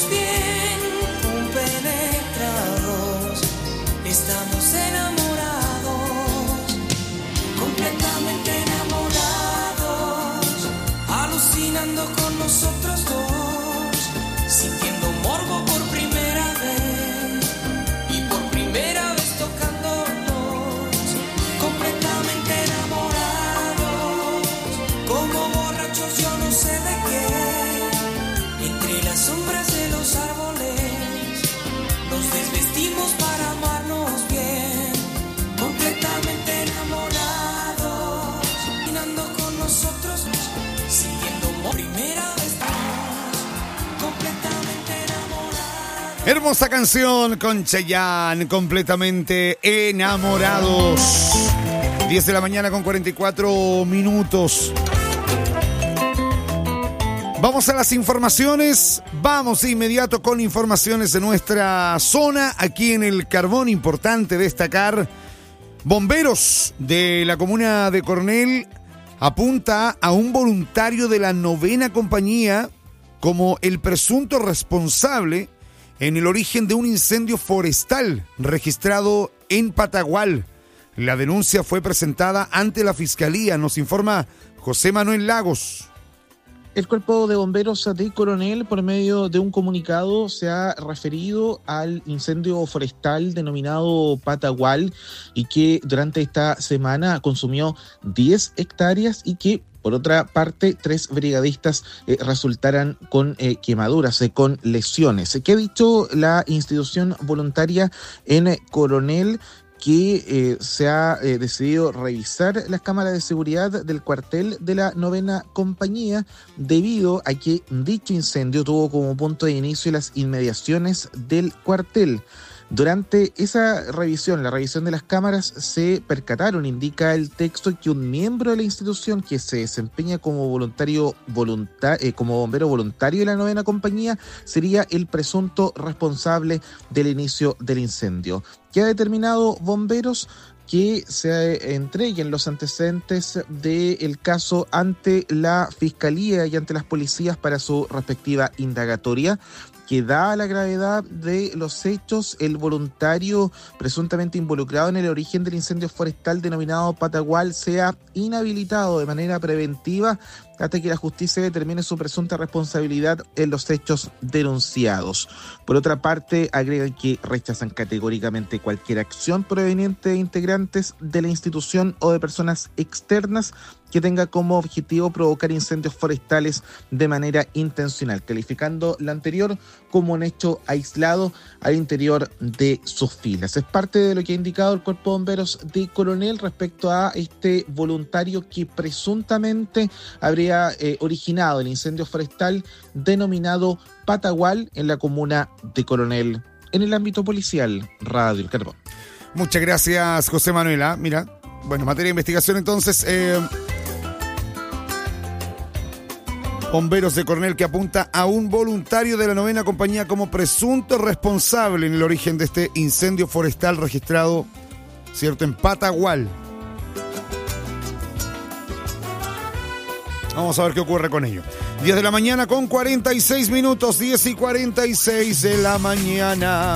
amarnos bien, compenetrados, estamos enamorados, completamente enamorados, alucinando con nosotros dos, sintiendo morbo por primera vez y por primera vez tocándonos, completamente enamorados, como borrachos yo no sé de qué, entre las sombras de los árboles, nos desvestimos para amarnos bien, completamente enamorados, caminando con nosotros, sintiendo primera vez, completamente enamorados. Hermosa canción con Chayanne, completamente enamorados. 10 de la mañana con 44 minutos. Vamos a las informaciones, vamos de inmediato con informaciones de nuestra zona, aquí en el Carbón. Importante destacar, bomberos de la comuna de Coronel apunta a un voluntario de la 9ª compañía como el presunto responsable en el origen de un incendio forestal registrado en Patagual. La denuncia fue presentada ante la Fiscalía, nos informa José Manuel Lagos. El Cuerpo de Bomberos de Coronel, por medio de un comunicado, se ha referido al incendio forestal denominado Patagual y que durante esta semana consumió 10 hectáreas y que, por otra parte, 3 brigadistas resultaran con quemaduras, con lesiones. ¿Qué ha dicho la institución voluntaria en Coronel? Que se ha decidido revisar las cámaras de seguridad del cuartel de la 9ª compañía debido a que dicho incendio tuvo como punto de inicio las inmediaciones del cuartel. Durante esa revisión, la revisión de las cámaras, se percataron, indica el texto, que un miembro de la institución que se desempeña como como bombero voluntario de la 9ª compañía sería el presunto responsable del inicio del incendio. ¿Qué ha determinado Bomberos? Que se entreguen los antecedentes del caso ante la Fiscalía y ante las policías para su respectiva indagatoria. Que dada la gravedad de los hechos, el voluntario presuntamente involucrado en el origen del incendio forestal denominado Patagual sea inhabilitado de manera preventiva hasta que la justicia determine su presunta responsabilidad en los hechos denunciados. Por otra parte, agregan que rechazan categóricamente cualquier acción proveniente de integrantes de la institución o de personas externas que tenga como objetivo provocar incendios forestales de manera intencional, calificando lo anterior como un hecho aislado al interior de sus filas. Es parte de lo que ha indicado el Cuerpo de Bomberos de Coronel respecto a este voluntario que presuntamente habría originado el incendio forestal denominado Patagual en la comuna de Coronel. En el ámbito policial, Radio El Carbón. Muchas gracias, José Manuela. Mira, bueno, materia de investigación entonces. Bomberos de Coronel que apunta a un voluntario de la 9ª compañía como presunto responsable en el origen de este incendio forestal registrado, ¿cierto?, en Patagual. Vamos a ver qué ocurre con ello. 10 de la mañana con 46 minutos, 10 y 46 de la mañana.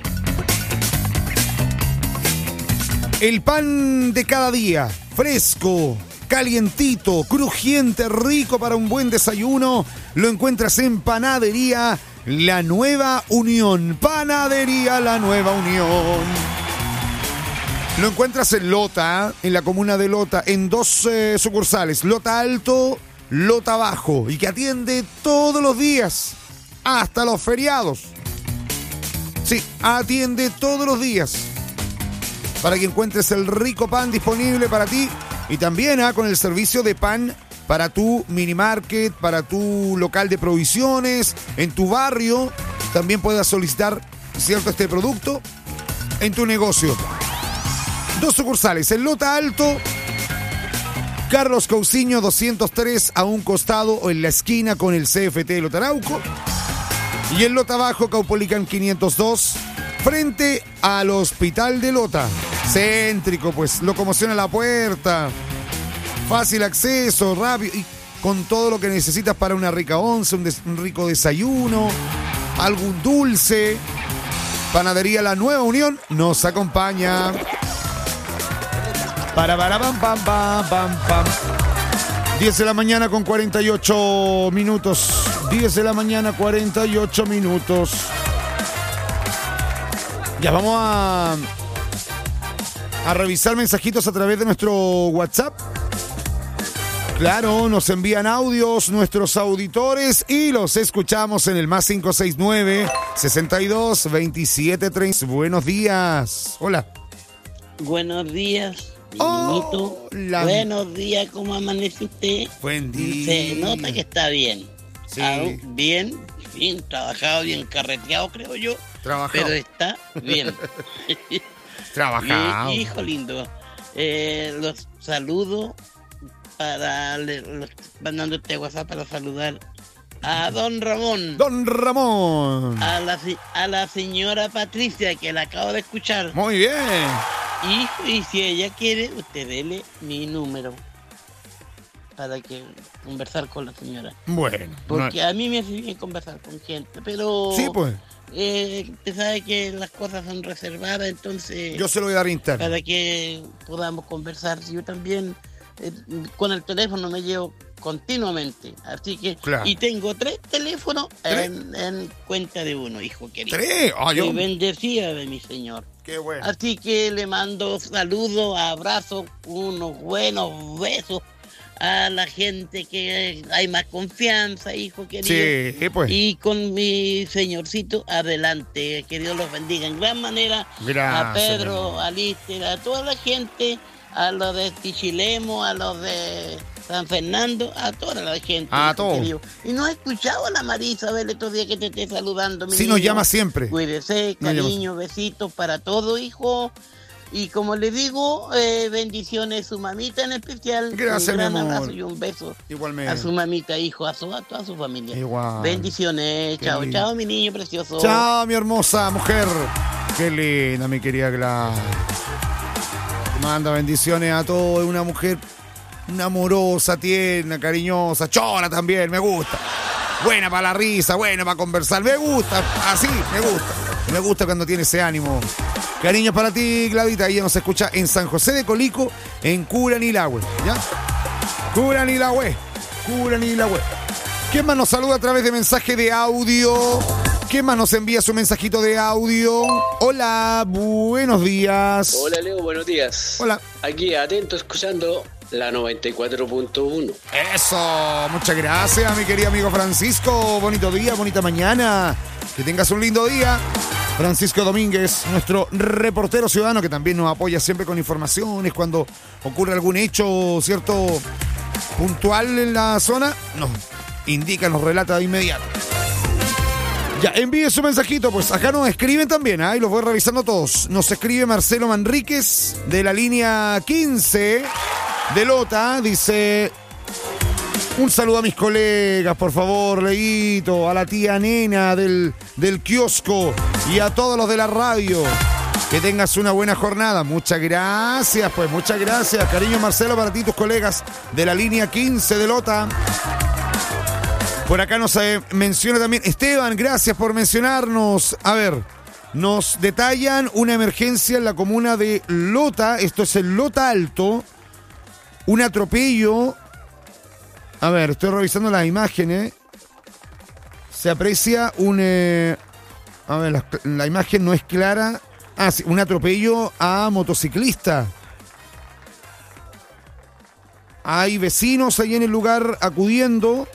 El pan de cada día, fresco, calientito, crujiente, rico para un buen desayuno, lo encuentras en Panadería La Nueva Unión. Panadería La Nueva Unión. Lo encuentras en Lota, en la comuna de Lota, en 2 sucursales, Lota Alto, Lota Bajo, y que atiende todos los días, hasta los feriados. Sí, atiende todos los días, para que encuentres el rico pan disponible para ti, y también con el servicio de pan para tu mini market, para tu local de provisiones, en tu barrio, también puedas solicitar, ¿cierto?, este producto en tu negocio. 2 sucursales, en Lota Alto, Carlos Cousiño 203, a un costado o en la esquina con el CFT de Lota Arauco. Y en Lota Bajo, Caupolicán 502, frente al Hospital de Lota. Céntrico, pues, locomoción a la puerta, fácil acceso, rápido, y con todo lo que necesitas para una rica once, un rico desayuno, algún dulce. Panadería La Nueva Unión nos acompaña. Para pam pam pam pam pam. 10 de la mañana con 48 minutos. 10 de la mañana 48 minutos. Ya vamos a revisar mensajitos a través de nuestro WhatsApp. Claro, nos envían audios nuestros auditores y los escuchamos en el más 569 62 27 30. Buenos días. Hola. Buenos días, niñito. Buenos días, ¿cómo amanece usted? Buen día. Se nota que está bien. Sí. Bien, trabajado, bien carreteado, creo yo. Trabajado. Pero está bien. Trabajado. Hijo lindo. Los saludo los mandando este WhatsApp para saludar a don Ramón. Don Ramón. A la señora Patricia, que la acabo de escuchar. Muy bien. Y si ella quiere, usted dele mi número para que conversar con la señora. Bueno. Porque a mí me hace bien conversar con gente, pero... Sí, pues. Usted sabe que las cosas son reservadas, entonces... Yo se lo voy a dar interno. Para que podamos conversar. Yo también con el teléfono me llevo continuamente, así que... Claro. Y tengo 3 teléfonos en cuenta de uno, hijo querido. 3. Y bendecida de mi Señor. Qué bueno. Así que le mando saludos, abrazos, unos buenos besos a la gente que hay más confianza, hijo querido. Sí, pues. Y con mi señorcito, adelante. Que Dios los bendiga en gran manera. Gracias, a Pedro, a Lister, a toda la gente, a los de Tichilemo, a los de San Fernando, a toda la gente. A todos. Y no he escuchado a la María Isabel estos días que te esté saludando. Mi Sí, niño. nos llama siempre. Cuídese, cariño, besitos para todo, hijo. Y como le digo, bendiciones a su mamita en especial. Gracias, un gran mi amor. abrazo y un beso. Igualmente. A su mamita, hijo, a toda su familia. Igual. Bendiciones. Qué Chao, lindo. chao, mi niño precioso. Chao, mi hermosa mujer. Qué linda, mi querida Gladys. Te manda bendiciones a todos. Es una mujer, una amorosa, tierna, cariñosa, chora también, me gusta. Buena para la risa, buena para conversar. Me gusta, así, me gusta. Me gusta cuando tiene ese ánimo. Cariños para ti, Gladita. Ella nos escucha en San José de Colico, en Curanilahue. ¿Ya? Curanilahue. ¿Quién más nos saluda a través de mensaje de audio? ¿Quién más nos envía su mensajito de audio? Hola, buenos días. Hola, Leo, buenos días. Hola. Aquí, atento, escuchando la 94.1. Eso, muchas gracias, mi querido amigo Francisco. Bonito día, bonita mañana. Que tengas un lindo día. Francisco Domínguez, nuestro reportero ciudadano, que también nos apoya siempre con informaciones cuando ocurre algún hecho, ¿cierto?, puntual en la zona, nos indica, nos relata de inmediato. Ya, envíe su mensajito, pues acá nos escriben también, y los voy revisando todos. Nos escribe Marcelo Manríquez, de la línea 15 de Lota, dice... Un saludo a mis colegas, por favor, Leito, a la tía Nena del kiosco y a todos los de la radio. Que tengas una buena jornada. Muchas gracias, pues, muchas gracias. Cariño, Marcelo, para ti, tus colegas de la línea 15 de Lota. Por acá nos menciona también Esteban, gracias por mencionarnos. A ver, nos detallan una emergencia en la comuna de Lota. Esto es el Lota Alto. Un atropello. A ver, estoy revisando las imágenes. Se aprecia un... a ver, la imagen no es clara. Ah, sí, un atropello a motociclista. Hay vecinos ahí en el lugar acudiendo.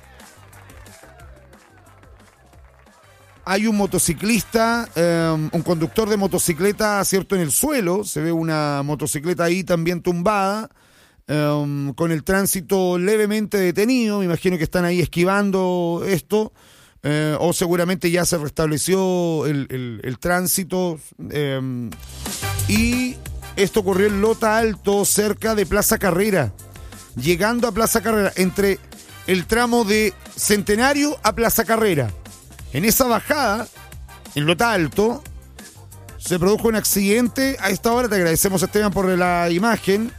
Hay un motociclista, un conductor de motocicleta, cierto, en el suelo. Se ve una motocicleta ahí también tumbada. Con el tránsito levemente detenido, me imagino que están ahí esquivando esto, o seguramente ya se restableció el tránsito, y esto ocurrió en Lota Alto, cerca de Plaza Carrera, llegando a Plaza Carrera, entre el tramo de Centenario a Plaza Carrera. En esa bajada, en Lota Alto, se produjo un accidente. A esta hora te agradecemos, Esteban, por la imagen.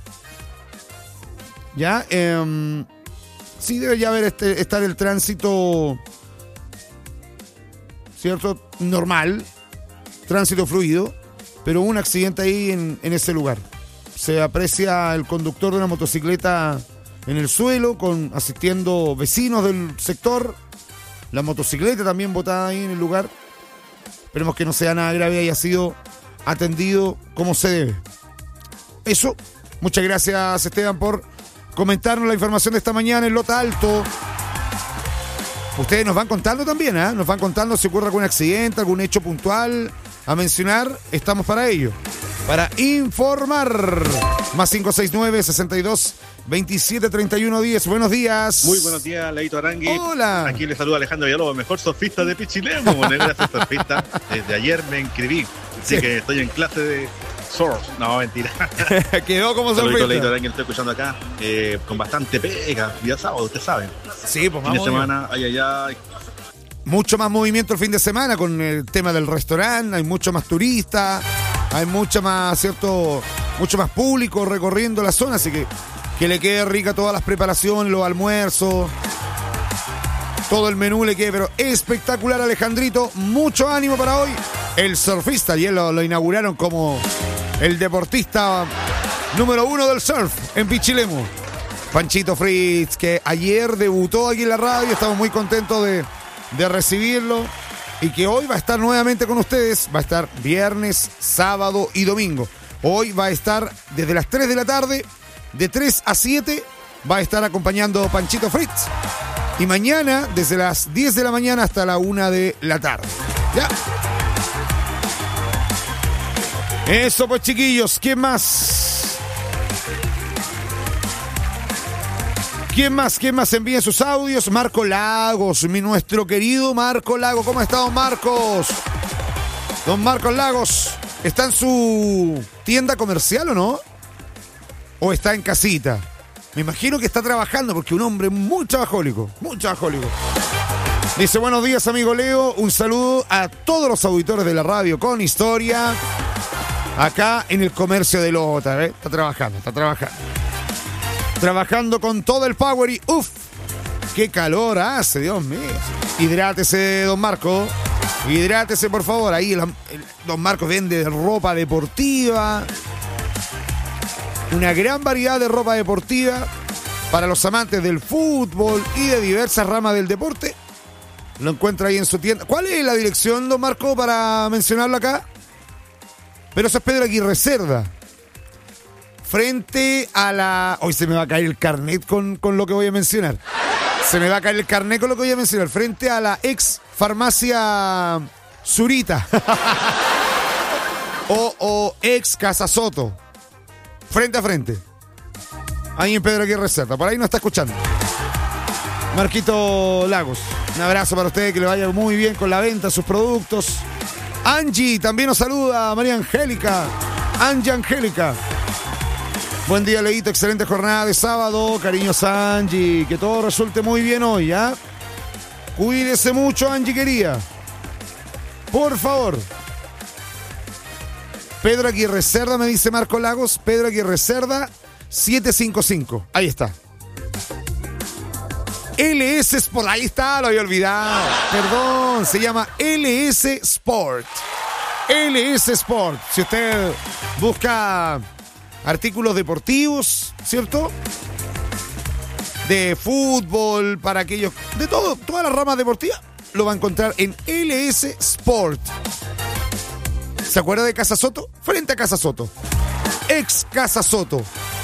Ya, sí debe ya estar el tránsito ¿cierto? Normal, tránsito fluido, pero un accidente ahí en ese lugar. Se aprecia el conductor de una motocicleta en el suelo, asistiendo vecinos del sector. La motocicleta también botada ahí en el lugar. Esperemos que no sea nada grave y haya sido atendido como se debe. Eso, muchas gracias Esteban por comentarnos la información de esta mañana en Lota Alto. Ustedes nos van contando también, ¿eh? Nos van contando si ocurre algún accidente, algún hecho puntual a mencionar. Estamos para ello, para informar. Más 569-62-27-31-10. Buenos días. Muy buenos días, Leito Arangui. Hola. Aquí le saluda Alejandro Villalobos, mejor surfista de Pichilemu. Gracias, surfista. Desde ayer me inscribí, así que estoy en clase de surf. No, mentira. Quedó como surfista. Leito Arangui, lo estoy escuchando acá, con bastante pega. Día sábado, usted sabe. Sí, pues fin de vamos. semana, ay. Mucho más movimiento el fin de semana con el tema del restaurante, hay mucho más turistas, hay mucho más público recorriendo la zona, así que le quede rica todas las preparaciones, los almuerzos, todo el menú le quede, pero espectacular, Alejandrito, mucho ánimo para hoy. El surfista, ayer lo inauguraron como el deportista número 1 del surf en Pichilemu. Panchito Fritz, que ayer debutó aquí en la radio, estamos muy contentos de recibirlo y que hoy va a estar nuevamente con ustedes. Va a estar viernes, sábado y domingo. Hoy va a estar desde las 3 de la tarde, de 3 a 7 va a estar acompañando Panchito Fritz, y mañana desde las 10 de la mañana hasta la 1 de la tarde. ¿Ya? Eso pues, chiquillos. ¿Quién más? ¿Quién más envía sus audios? Marco Lagos, nuestro querido Marco Lagos. ¿Cómo está, don Marcos? Don Marcos Lagos, ¿está en su tienda comercial o no? ¿O está en casita? Me imagino que está trabajando porque un hombre muy trabajólico, muy trabajólico. Dice, buenos días, amigo Leo. Un saludo a todos los auditores de la radio con historia. Acá en el comercio de Lota, ¿eh? Está trabajando. Trabajando con todo el power y ¡uf! ¡Qué calor hace, Dios mío! Hidrátese, don Marco. Hidrátese, por favor. Ahí don Marco vende ropa deportiva. Una gran variedad de ropa deportiva para los amantes del fútbol y de diversas ramas del deporte. Lo encuentra ahí en su tienda. ¿Cuál es la dirección, don Marco, para mencionarlo acá? Pero eso es Pedro Aguirre Cerda. Frente a la... Hoy se me va a caer el carnet con lo que voy a mencionar. Frente a la ex farmacia Zurita. o ex Casa Soto. Frente a frente. Ahí en Pedro Aguirre Cerda. Por ahí nos está escuchando. Marquito Lagos. Un abrazo para usted, que le vaya muy bien con la venta de sus productos. Angie también nos saluda. María Angélica. Angie Angélica. Buen día, Leito. Excelente jornada de sábado. Cariños, Angie. Que todo resulte muy bien hoy, ¿ya? Cuídese mucho, Angie, querida. Por favor. Pedro Aguirre Cerda, me dice Marco Lagos. Pedro Aguirre Cerda, 755. Ahí está. LS Sport. Ahí está, lo había olvidado. Perdón, se llama LS Sport. LS Sport. Si usted busca artículos deportivos, ¿cierto? De fútbol, para aquellos, de todo, todas las ramas deportivas, lo va a encontrar en LS Sport. ¿Se acuerda de Casa Soto? Frente a Casa Soto. Ex Casa Soto.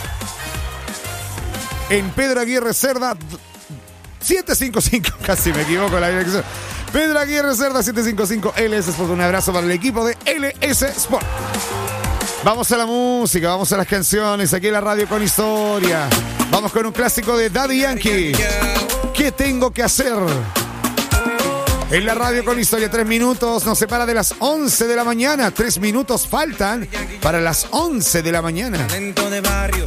En Pedro Aguirre Cerda, 755. Casi me equivoco en la dirección. Pedro Aguirre Cerda, 755, LS Sport. Un abrazo para el equipo de LS Sport. Vamos a la música, vamos a las canciones, aquí en la radio con historia. Vamos con un clásico de Daddy Yankee. ¿Qué tengo que hacer? En la radio con historia, 3 minutos nos separa de las 11 de la mañana. 3 minutos faltan para las 11 de la mañana. Talento de barrio.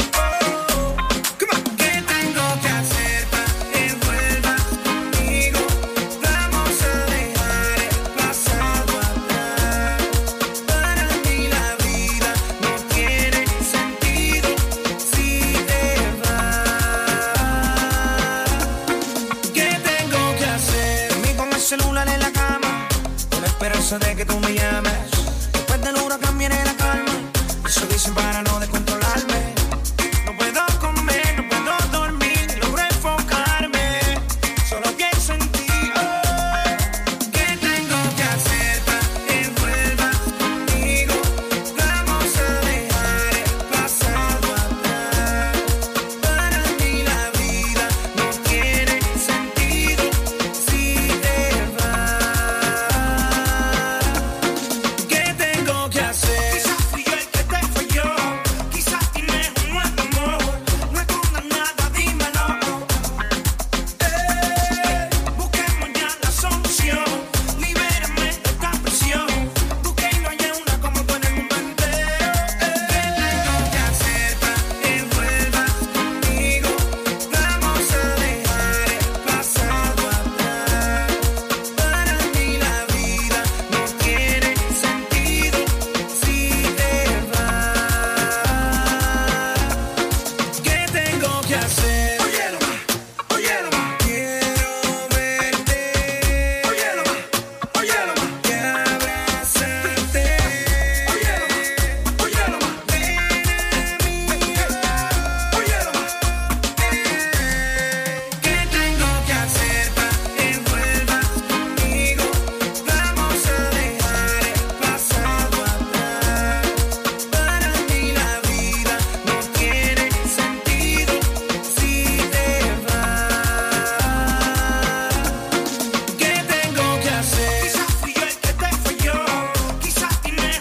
esperanza de que tú me llames. Después del huracán viene la calma. Eso dicen para